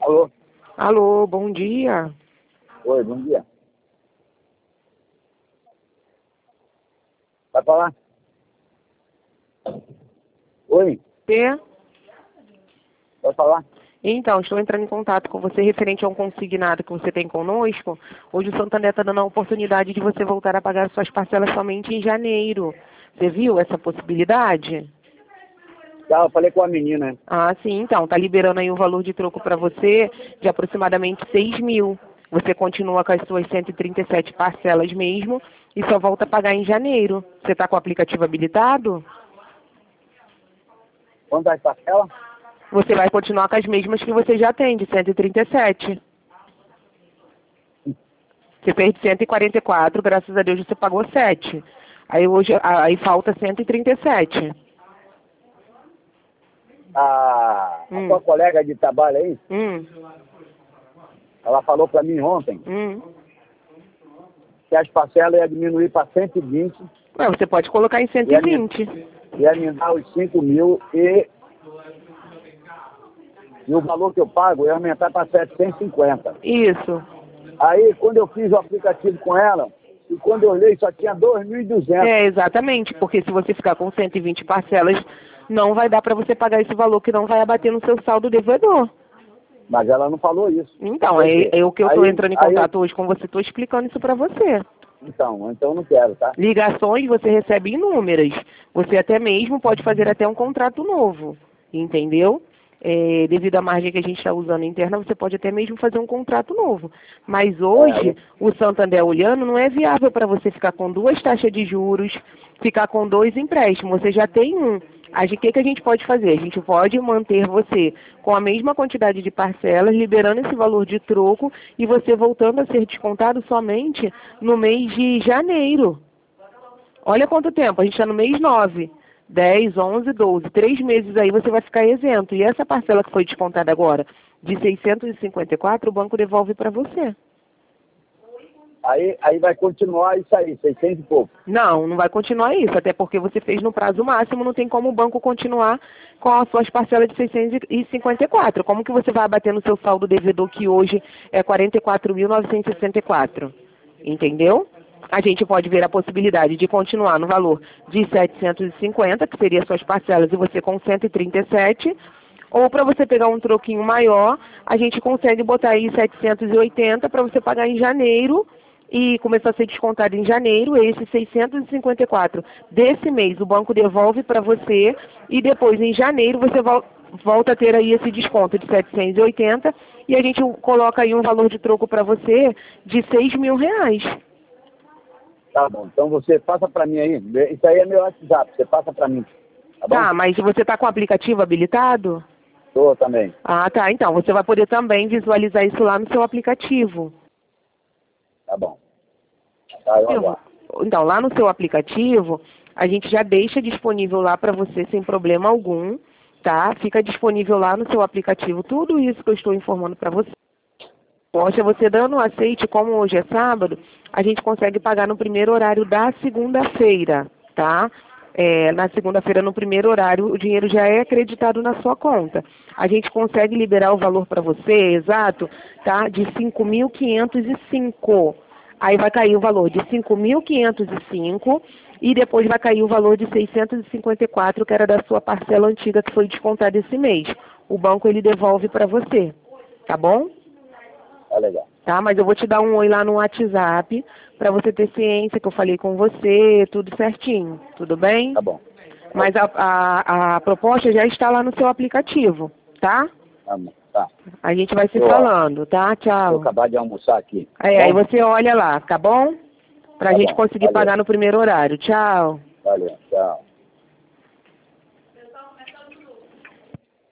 Alô? Alô, bom dia. Oi, bom dia. Vai falar? Oi, É? vai falar? Então, estou entrando em contato com você referente a um consignado que você tem conosco. Hoje o Santander está dando a oportunidade de você voltar a pagar suas parcelas somente em janeiro. Você viu essa possibilidade? Tá, eu falei com a menina. Ah, sim, então, está liberando aí um valor de troco para você de aproximadamente 6 mil. Você continua com as suas 137 parcelas mesmo e só volta a pagar em janeiro. Você está com o aplicativo habilitado? Quanto é a parcela? Você vai continuar com as mesmas que você já tem, de 137. Você fez de 144, graças a Deus você pagou 7. Aí falta 137. A sua colega de trabalho aí, ela falou pra mim ontem que as parcelas iam diminuir para 120. Ué, você pode colocar em 120. Ia me dar os 5 mil e o valor que eu pago ia aumentar para 750. Isso. Aí, quando eu fiz o aplicativo com ela, e quando eu olhei, só tinha 2.200. É, exatamente, porque se você ficar com 120 parcelas, não vai dar para você pagar esse valor que não vai abater no seu saldo devedor. Mas ela não falou isso. Então, é o que eu estou entrando em contato hoje com você, estou explicando isso para você. Então eu não quero, tá? Ligações você recebe inúmeras. Você até mesmo pode fazer até um contrato novo, entendeu? Devido à margem que a gente está usando interna, você pode até mesmo fazer um contrato novo. Mas hoje, o Santander olhando, não é viável para você ficar com 2 taxas de juros, ficar com 2 empréstimos. Você já tem um. O que a gente pode fazer? A gente pode manter você com a mesma quantidade de parcelas, liberando esse valor de troco e você voltando a ser descontado somente no mês de janeiro. Olha quanto tempo, a gente está no mês 9. 10, 11, 12, 3 meses aí você vai ficar isento. E essa parcela que foi descontada agora, de 654, o banco devolve para você. Aí vai continuar isso aí, 600 e pouco. Não vai continuar isso, até porque você fez no prazo máximo, não tem como o banco continuar com as suas parcelas de 654. Como que você vai abater no seu saldo devedor, que hoje é 44.964? Entendeu? A gente pode ver a possibilidade de continuar no valor de 750, que seria suas parcelas, e você com 137, ou para você pegar um troquinho maior, a gente consegue botar aí 780 para você pagar em janeiro e começar a ser descontado em janeiro. Esse 654 desse mês o banco devolve para você e depois em janeiro você volta a ter aí esse desconto de 780 e a gente coloca aí um valor de troco para você de 6 mil reais. Tá bom, então você passa para mim aí. Isso aí é meu WhatsApp, você passa para mim. Tá bom? Tá, mas você está com o aplicativo habilitado? Tô também. Ah, tá. Então, você vai poder também visualizar isso lá no seu aplicativo. Tá bom. Tá, eu aguardo. Então, lá no seu aplicativo, a gente já deixa disponível lá para você sem problema algum, tá? Fica disponível lá no seu aplicativo tudo isso que eu estou informando para você. Poxa, você dando um aceite, como hoje é sábado, a gente consegue pagar no primeiro horário da segunda-feira, tá? Na segunda-feira, no primeiro horário, o dinheiro já é acreditado na sua conta. A gente consegue liberar o valor para você, exato, tá? De 5.505. Aí vai cair o valor de 5.505 e depois vai cair o valor de 654, que era da sua parcela antiga que foi descontada esse mês. O banco, ele devolve para você, tá bom? Tá legal. Tá, mas eu vou te dar um oi lá no WhatsApp para você ter ciência que eu falei com você, tudo certinho, tudo bem? Tá bom. Mas a proposta já está lá no seu aplicativo, tá? Tá bom. Tá. A gente vai se falando, tá? Tchau. Vou acabar de almoçar aqui. Aí você olha lá, tá bom? Pra gente conseguir pagar no primeiro horário. Tchau. Valeu, tchau.